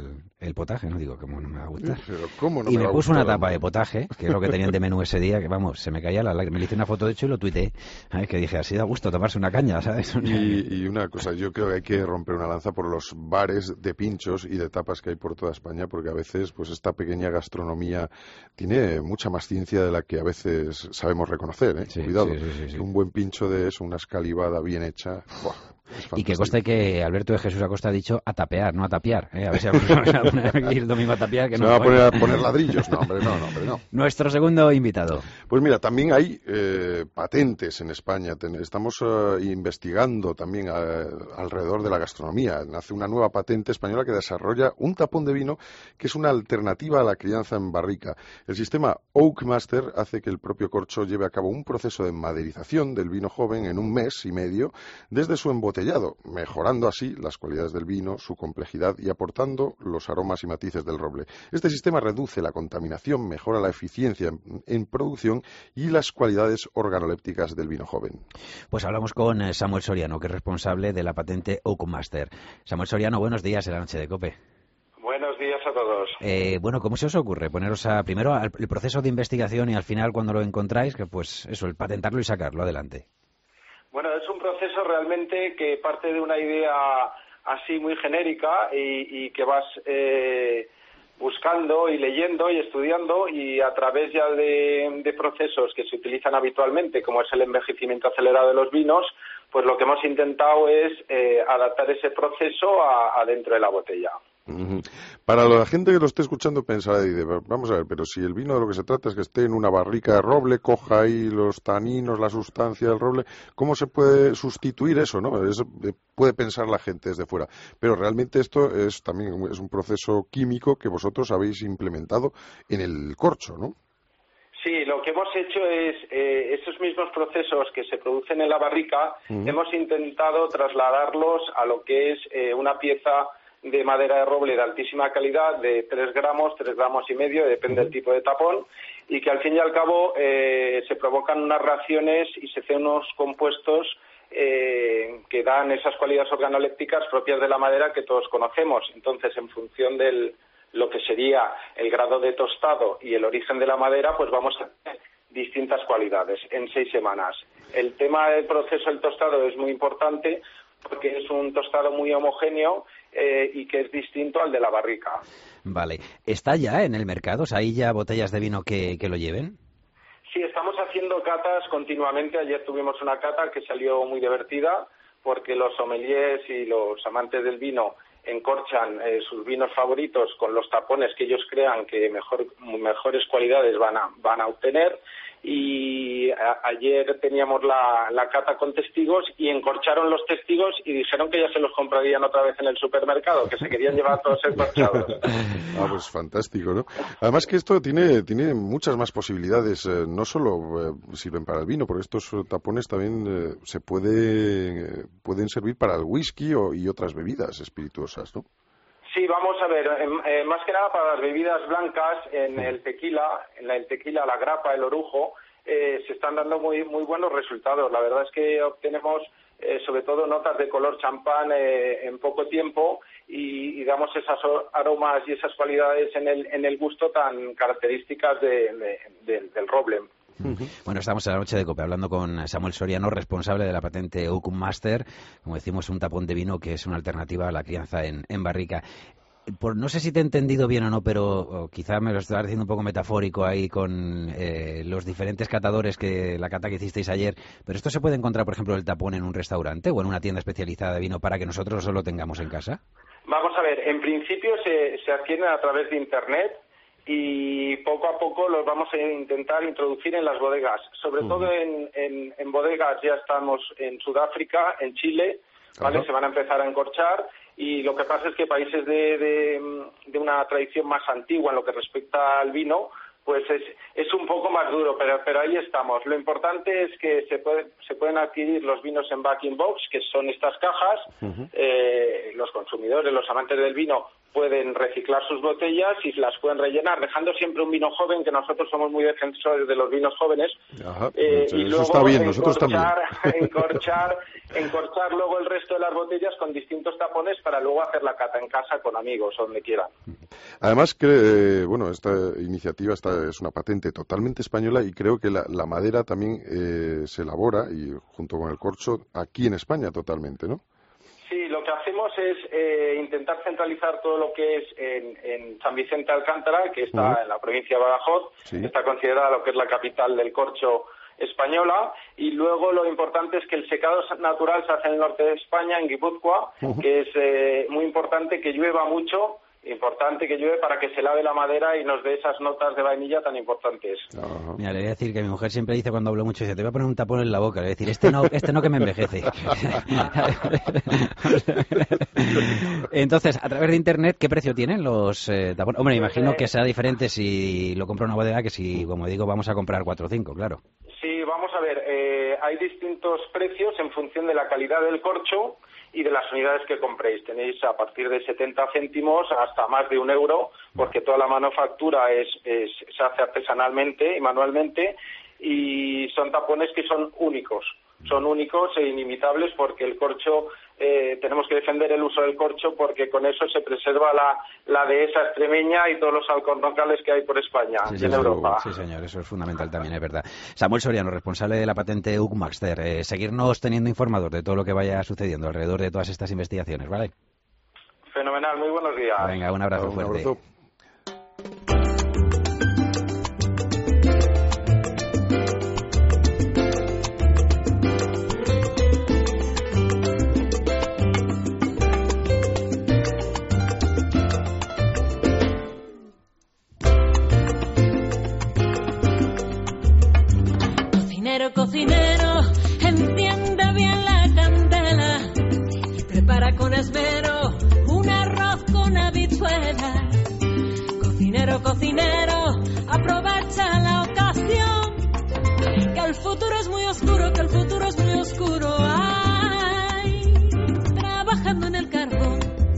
el potaje? No digo, ¿cómo no me va a gustar? Pero ¿cómo no y me me va puso a una gustar, tapa de potaje, que es lo que tenían de menú ese día, que vamos, se me caía la lágrima. Me le hice una foto de hecho y lo tuiteé. ¿Sabes? Que dije, así da gusto tomarse una caña, ¿sabes? Y una cosa, yo creo que hay que romper una lanza por los bares de pinchos y de tapas que hay por toda España, porque a veces pues esta pequeña gastronomía tiene mucha más ciencia de la que a veces sabemos reconocer, ¿eh? Sí, Cuidado, sí. que un buen pincho de eso, una escalivada bien hecha, ¡buah! Y que conste que Alberto de Jesús Acosta ha dicho a tapear, no a tapiar. A ver si vamos a ir el domingo a tapiar. Que se no va a poner ladrillos. No, hombre, no. Nuestro segundo invitado. Pues mira, también hay patentes en España. Estamos investigando también alrededor de la gastronomía. Nace una nueva patente española que desarrolla un tapón de vino que es una alternativa a la crianza en barrica. El sistema Oakmaster hace que el propio corcho lleve a cabo un proceso de maderización del vino joven en 1 mes y medio desde su embotellado, mejorando así las cualidades del vino, su complejidad y aportando los aromas y matices del roble. Este sistema reduce la contaminación, mejora la eficiencia en producción y las cualidades organolépticas del vino joven. Pues hablamos con Samuel Soriano, que es responsable de la patente Oakmaster. Samuel Soriano, buenos días en la noche de COPE. Buenos días a todos. Bueno, ¿cómo se os ocurre poneros primero el proceso de investigación y al final cuando lo encontráis, que pues eso, el patentarlo y sacarlo adelante? Bueno, es un proceso realmente que parte de una idea así muy genérica y que vas buscando y leyendo y estudiando y a través ya de procesos que se utilizan habitualmente, como es el envejecimiento acelerado de los vinos, pues lo que hemos intentado es adaptar ese proceso a dentro de la botella. Para la gente que lo esté escuchando pensará, vamos a ver, pero si el vino de lo que se trata es que esté en una barrica de roble, coja ahí los taninos, la sustancia del roble, ¿cómo se puede sustituir eso, no? Puede pensar la gente desde fuera, pero realmente esto también es un proceso químico que vosotros habéis implementado en el corcho, ¿no? Sí, lo que hemos hecho es esos mismos procesos que se producen en la barrica, hemos intentado trasladarlos a lo que es una pieza de madera de roble de altísima calidad, de 3 gramos y medio, depende del tipo de tapón, y que al fin y al cabo se provocan unas reacciones y se hacen unos compuestos que dan esas cualidades organolépticas propias de la madera que todos conocemos. Entonces, en función de lo que sería el grado de tostado y el origen de la madera, pues vamos a tener distintas cualidades en 6 semanas. El tema del proceso del tostado es muy importante porque es un tostado muy homogéneo y que es distinto al de la barrica. Vale. ¿Está ya en el mercado? O sea, ¿hay ya botellas de vino que lo lleven? Sí, estamos haciendo catas continuamente. Ayer tuvimos una cata que salió muy divertida porque los sommeliers y los amantes del vino encorchan sus vinos favoritos con los tapones que ellos crean que mejores cualidades van a obtener. Y ayer teníamos la cata con testigos y encorcharon los testigos y dijeron que ya se los comprarían otra vez en el supermercado, que se querían llevar todos encorchados. Pues fantástico, ¿no? Además que esto tiene muchas más posibilidades, no solo sirven para el vino, porque estos tapones también pueden servir para el whisky y otras bebidas espirituosas, ¿no? Sí, vamos a ver, más que nada para las bebidas blancas, en el tequila, la grapa, el orujo, se están dando muy buenos resultados. La verdad es que obtenemos sobre todo notas de color champán en poco tiempo y damos esos aromas y esas cualidades en el gusto tan características del roble. Bueno, estamos en la noche de COPE hablando con Samuel Soriano, responsable de la patente Oakum Master, como decimos, un tapón de vino que es una alternativa a la crianza en barrica. No sé si te he entendido bien o no, pero quizá me lo estás diciendo un poco metafórico ahí con los diferentes catadores la cata que hicisteis ayer, pero ¿esto se puede encontrar, por ejemplo, el tapón en un restaurante o en una tienda especializada de vino para que nosotros solo tengamos en casa? Vamos a ver, en principio se adquieren a través de Internet y poco a poco los vamos a intentar introducir en las bodegas, sobre todo en bodegas. Ya estamos en Sudáfrica, en Chile, ¿vale? Se van a empezar a encorchar y lo que pasa es que países de una tradición más antigua en lo que respecta al vino, pues es un poco más duro, pero ahí estamos. Lo importante es que se pueden adquirir los vinos en bag-in box, que son estas cajas. Los consumidores, los amantes del vino, pueden reciclar sus botellas y las pueden rellenar, dejando siempre un vino joven, que nosotros somos muy defensores de los vinos jóvenes. Y luego está bien, nosotros también. Encorchar luego el resto de las botellas con distintos tapones para luego hacer la cata en casa con amigos o donde quieran. Además, esta iniciativa es una patente totalmente española y creo que la madera también se elabora, y junto con el corcho, aquí en España totalmente, ¿no? Sí, lo que hacemos es intentar centralizar todo lo que es en San Vicente de Alcántara, que está en la provincia de Badajoz, está considerada lo que es la capital del corcho española, y luego lo importante es que el secado natural se hace en el norte de España, en Guipúzcoa, que es muy importante que llueva mucho, para que se lave la madera y nos dé esas notas de vainilla tan importantes. Mira, le voy a decir que mi mujer siempre dice cuando hablo mucho, dice, te voy a poner un tapón en la boca, le voy a decir, este no que me envejece. Entonces, a través de Internet, ¿qué precio tienen los tapones? Hombre, imagino que será diferente si lo compra una bodega que si, como digo, vamos a comprar 4 o 5, claro. Sí, vamos a ver, hay distintos precios en función de la calidad del corcho y de las unidades que compréis. Tenéis a partir de 70 céntimos hasta más de €1, porque toda la manufactura se hace artesanalmente y manualmente, y son tapones que son únicos e inimitables, porque el corcho, tenemos que defender el uso del corcho, porque con eso se preserva la dehesa extremeña y todos los alcornocales que hay por España y en Europa. Sí, señor, eso es fundamental también, es verdad. Samuel Soriano, responsable de la patente Oakum Master. Seguirnos teniendo informados de todo lo que vaya sucediendo alrededor de todas estas investigaciones, ¿vale? Fenomenal, muy buenos días. Venga, un abrazo fuerte. Abrazo. Cocinero, enciende bien la candela y prepara con esmero un arroz con habichuelas. Cocinero, aprovecha la ocasión, que el futuro es muy oscuro, ay, trabajando en el carbón.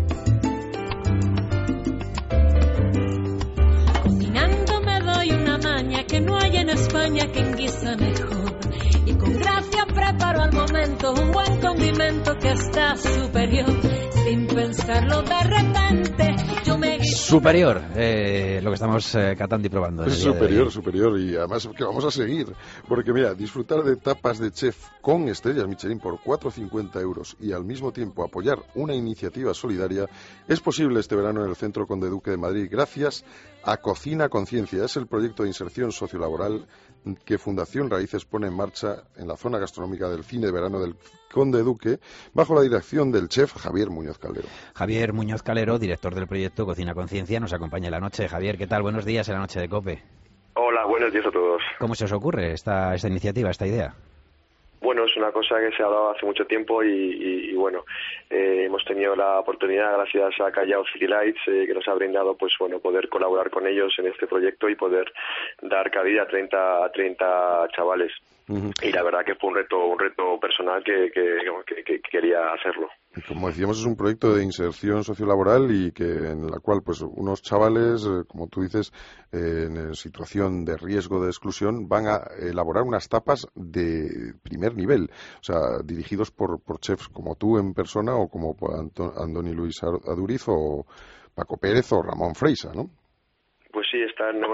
Cocinando me doy una maña que no hay en España quien guisa mejor. Y con gracia preparo al momento un buen condimento que está superior. Sin pensarlo de repente yo me... Superior, lo que estamos catando y probando. Superior, y además que vamos a seguir. Porque mira, disfrutar de tapas de chef con estrellas Michelin por 4,50 € y al mismo tiempo apoyar una iniciativa solidaria es posible este verano en el Centro Conde Duque de Madrid gracias a Cocina Conciencia. Es el proyecto de inserción sociolaboral que Fundación Raíces pone en marcha en la zona gastronómica del cine de verano del Conde Duque, bajo la dirección del chef Javier Muñoz Calero. Javier Muñoz Calero, director del proyecto Cocina Conciencia, nos acompaña en la noche. Javier, ¿qué tal? Buenos días en la noche de COPE. Hola, buenos días a todos. ¿Cómo se os ocurre esta iniciativa, esta idea? Bueno, es una cosa que se ha dado hace mucho tiempo y bueno, hemos tenido la oportunidad, gracias a Callao City Lights, que nos ha brindado, pues bueno, poder colaborar con ellos en este proyecto y poder dar cabida a 30 chavales. Y la verdad que fue un reto personal que quería hacerlo. Como decíamos, es un proyecto de inserción sociolaboral y que en la cual pues unos chavales, como tú dices, en situación de riesgo de exclusión, van a elaborar unas tapas de primer nivel, o sea, dirigidos por chefs como tú en persona o como Andoni Luis Aduriz o Paco Pérez o Ramón Freisa, ¿no? Pues sí,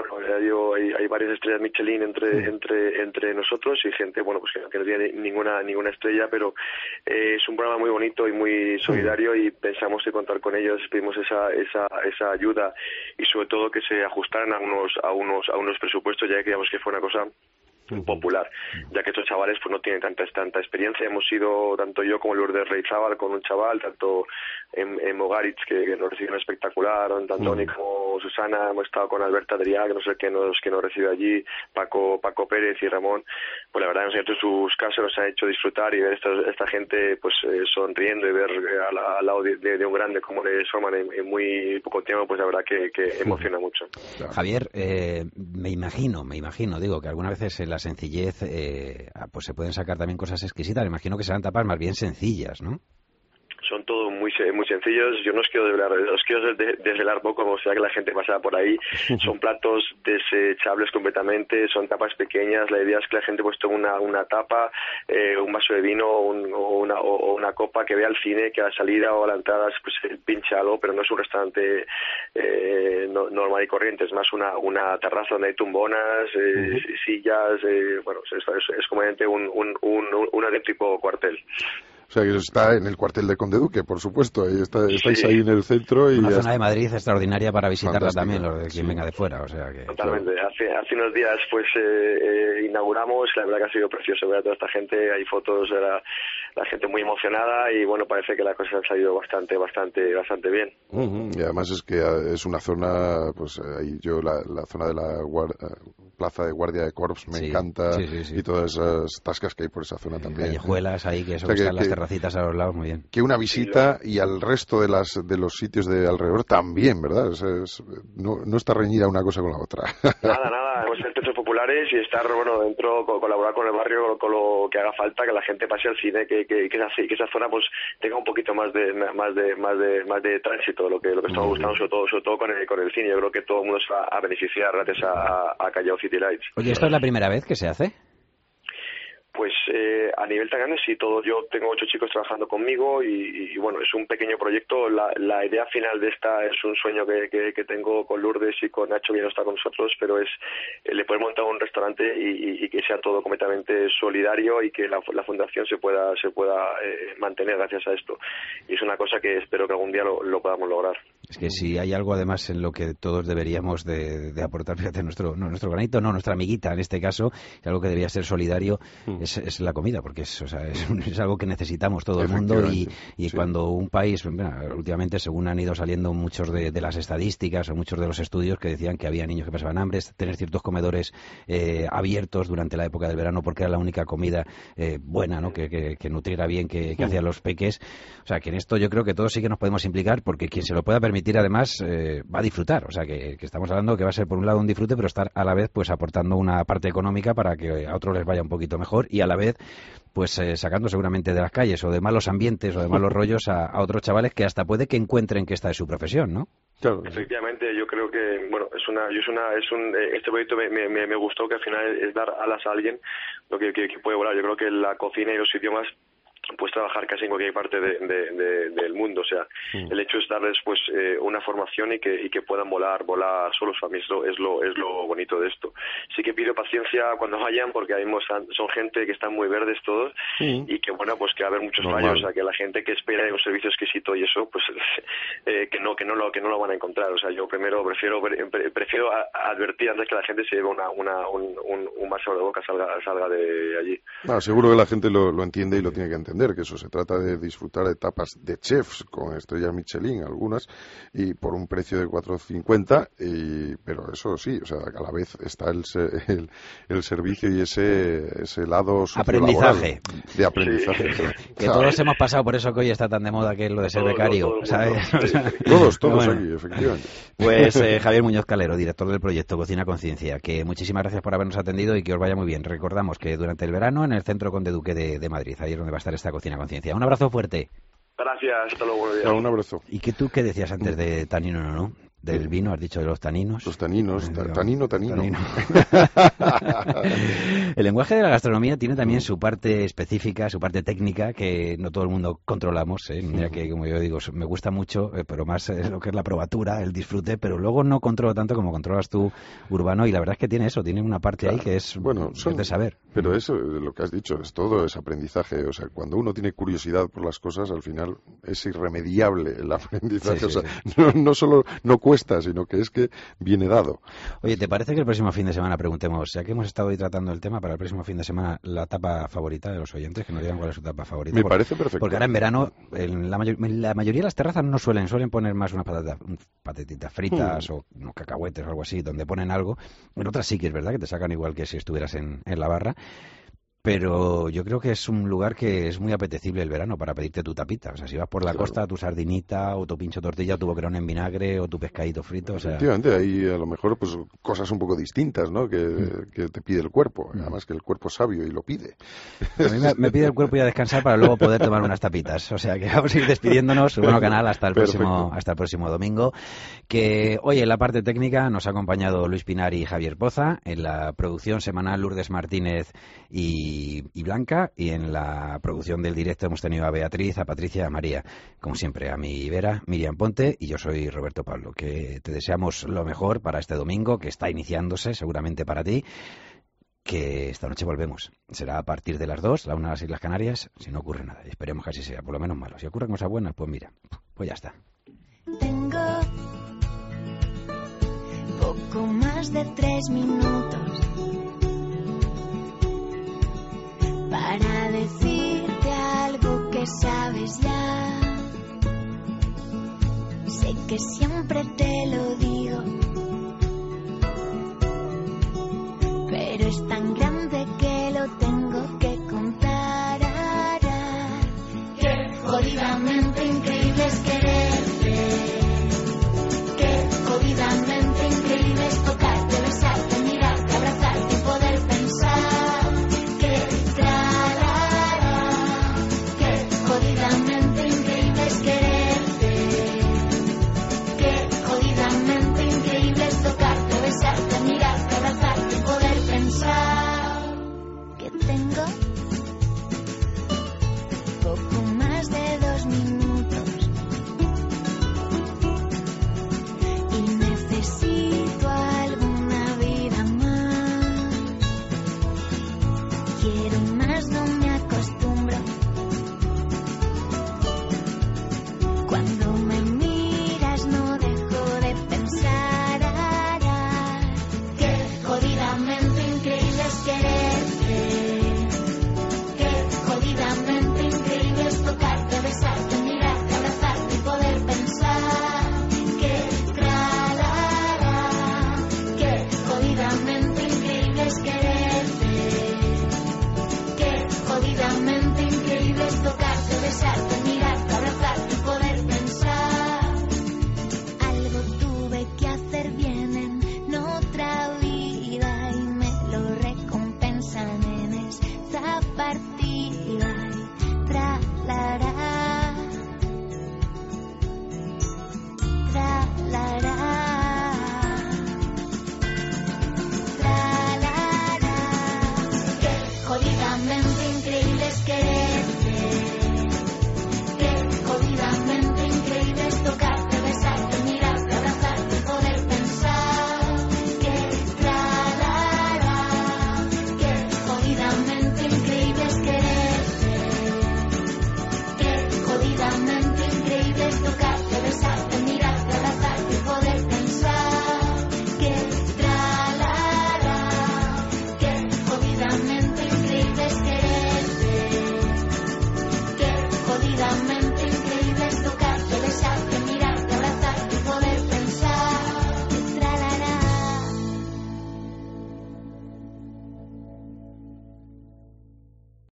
hay varias estrellas Michelin entre nosotros y gente, bueno, pues que no tiene ninguna estrella, pero es un programa muy bonito y muy solidario y pensamos que contar con ellos, pedimos esa ayuda y sobre todo que se ajustaran a unos presupuestos, ya que creíamos que fue una cosa popular, ya que estos chavales pues no tienen tanta experiencia. Hemos ido tanto yo como Lourdes Reizábal con un chaval, tanto en Mogaritz que nos recibió espectacular, tanto Antoni como Susana, hemos estado con Alberta Adrià, que no sé qué nos recibe allí, Paco Pérez y Ramón. Pues la verdad nos han hecho sus casas, nos han hecho disfrutar y ver esta gente pues sonriendo y ver al lado de un grande como les forman en muy poco tiempo, pues la verdad que emociona mucho. Javier, me imagino, digo, que algunas veces en la sencillez pues se pueden sacar también cosas exquisitas. Me imagino que serán tapas más bien sencillas, ¿no? Son todos muy sencillos. Yo no os quiero desvelar poco, como sea que la gente pasaba por ahí. Son platos desechables completamente, son tapas pequeñas. La idea es que la gente pues tome una tapa, un vaso de vino o una copa, que vea el cine, que a la salida o a la entrada pues pinche algo, pero no es un restaurante normal y corriente. Es más una terraza donde hay tumbonas, sillas, bueno, es comúnmente un tipo cuartel. O sea, que está en el cuartel de Conde Duque, por supuesto. Ahí estáis ahí en el centro. Y una zona de Madrid extraordinaria para visitarla también, los de quien venga de fuera. O sea que, totalmente. Claro. Hace unos días pues inauguramos, la verdad que ha sido precioso ver a toda esta gente. Hay fotos de la gente muy emocionada y bueno, parece que las cosas han salido bastante bien. Y además es que es una zona, pues ahí yo la zona de la plaza de Guardia de Corps me encanta y todas esas tascas que hay por esa zona también. Callejuelas ahí, que eso, o sea, que están las terracitas a los lados, muy bien. Que una visita y al resto de los sitios de alrededor también, ¿verdad? No está reñida una cosa con la otra. Nada, hemos hecho centros populares y estar, bueno, dentro, colaborar con el barrio, con lo que haga falta, que la gente pase al cine, que esa zona pues tenga un poquito más de tránsito, lo que estamos buscando, sobre todo con el cine. Yo creo que todo el mundo se va a beneficiar gracias a Callao City Lights. Oye, ¿esto es la primera vez que se hace? Pues a nivel tan grande sí, yo tengo 8 chicos trabajando conmigo y bueno, es un pequeño proyecto. La idea final de esta es un sueño que tengo con Lourdes y con Nacho, que no está con nosotros, pero es le poder montar un restaurante y que sea todo completamente solidario y que la fundación se pueda mantener gracias a esto. Y es una cosa que espero que algún día lo podamos lograr. Es que si hay algo además en lo que todos deberíamos de aportar, fíjate, nuestro granito, nuestra amiguita en este caso, algo que debería ser solidario, es la comida, porque es algo que necesitamos todo el mundo y cuando un país, bueno, últimamente según han ido saliendo muchos de las estadísticas o muchos de los estudios que decían que había niños que pasaban hambre, tener ciertos comedores abiertos durante la época del verano porque era la única comida buena, ¿no? que nutriera bien, que hacían los peques. O sea, que en esto yo creo que todos sí que nos podemos implicar, porque quien se lo pueda permitir además va a disfrutar. O sea, que estamos hablando que va a ser por un lado un disfrute, pero estar a la vez pues aportando una parte económica para que a otros les vaya un poquito mejor y a la vez pues sacando seguramente de las calles o de malos ambientes o de malos rollos a otros chavales que hasta puede que encuentren que esta es su profesión, ¿no? Claro. Efectivamente, yo creo que bueno, este proyecto me gustó, que al final es dar alas a alguien lo que puede volar. Yo creo que la cocina y los idiomas puedes trabajar casi en cualquier parte del mundo. O sea, el hecho es darles pues una formación y que puedan volar solos. A mí es lo bonito de esto. Sí que pido paciencia cuando vayan, porque ahí son gente que están muy verdes todos y que bueno, pues que va a haber muchos fallos. O sea, que la gente que espera un servicio exquisito y eso, pues que no lo van a encontrar. O sea, yo prefiero advertir antes que la gente se lleve un mal sabor de boca, salga de allí. Seguro que la gente lo entiende y lo tiene que entender, que eso se trata de disfrutar de tapas de chefs con estrellas Michelin, algunas, y por un precio de 4,50, pero eso sí, o sea, a la vez está el servicio y ese lado aprendizaje. De aprendizaje. Sí. Que todos hemos pasado por eso que hoy está tan de moda, que es lo de ser becario, ¿sabes? Todos bueno, aquí, efectivamente. Pues Javier Muñoz Calero, director del proyecto Cocina Conciencia, que muchísimas gracias por habernos atendido y que os vaya muy bien. Recordamos que durante el verano en el Centro Conde Duque de Madrid, ahí es donde va a estar esta Cocina Conciencia. Un abrazo fuerte. Gracias, hasta luego, buenos días. Un abrazo. ¿Y tú qué decías antes de tanino, no? Del vino, has dicho de los taninos. Los taninos, tanino. El lenguaje de la gastronomía tiene también su parte específica, su parte técnica, que no todo el mundo controlamos. Mira que, como yo digo, me gusta mucho, pero más lo que es la probatura, el disfrute, pero luego no controlo tanto como controlas tú, Urbano, y la verdad es que tiene eso, tiene una parte ahí que es, es de saber. Pero eso, lo que has dicho, todo es aprendizaje. O sea, cuando uno tiene curiosidad por las cosas, al final es irremediable el aprendizaje. No solo no cuesta, sino que es que viene dado. Oye, ¿te parece que el próximo fin de semana preguntemos, ya que hemos estado hoy tratando el tema, para el próximo fin de semana la tapa favorita de los oyentes, que nos digan cuál es su tapa favorita? Me parece perfecto. Porque ahora en verano, en la mayoría de las terrazas no suelen poner más unas patatitas fritas o unos cacahuetes o algo así, donde ponen algo. En otras sí que es verdad que te sacan igual que si estuvieras en la barra. Pero yo creo que es un lugar que es muy apetecible el verano para pedirte tu tapita. O sea, si vas por la costa, tu sardinita, o tu pincho tortilla, o tu boquerón en vinagre, o tu pescadito frito. O sea... Efectivamente, hay a lo mejor pues cosas un poco distintas, ¿no? Que te pide el cuerpo. Además que el cuerpo es sabio y lo pide. A mí me pide el cuerpo ir a descansar para luego poder tomar unas tapitas. O sea, que vamos a ir despidiéndonos. Bueno, canal, hasta el próximo domingo. Que hoy en la parte técnica nos ha acompañado Luis Pinar y Javier Poza. En la producción semanal, Lourdes Martínez y Blanca, y en la producción del directo hemos tenido a Beatriz, a Patricia y a María, como siempre a mi Vera, Miriam Ponte, y yo soy Roberto Pablo, que te deseamos lo mejor para este domingo, que está iniciándose seguramente para ti, que esta noche volvemos, será a partir de las 2, la 1 a las Islas Canarias, si no ocurre nada, y esperemos que así sea, por lo menos malo. Si ocurren cosas buenas, pues mira, pues ya está. Tengo poco más de 3 minutos para decirte algo que sabes ya. Sé que siempre te lo digo, pero es tan grande que lo tengo que contar. Qué jodidamente increíble es quererte, qué jodidamente increíble es tocarte, besarte, mirarte, abrazarte y poder pensar. Jodidamente increíble es quererte, qué jodidamente increíble es tocarte, besarte, mirarte, abrazarte y poder pensar que tengo poco más de 2 minutos y necesito alguna vida más. Quiero más, no me acostumbro. Cuando me miras no dejo de pensar. Qué jodidamente increíble es quererte, qué jodidamente increíble es tocarte, besarte, mirarte, abrazarte y poder pensar. Qué jodidamente increíble es quererte, qué jodidamente increíble es tocarte, besarte, mirarte, abrazarte y poder pensar. Algo tuve que hacer bien en otra vida y me lo recompensan en esta partida. Y tralará, tralará, tralará. Qué jodida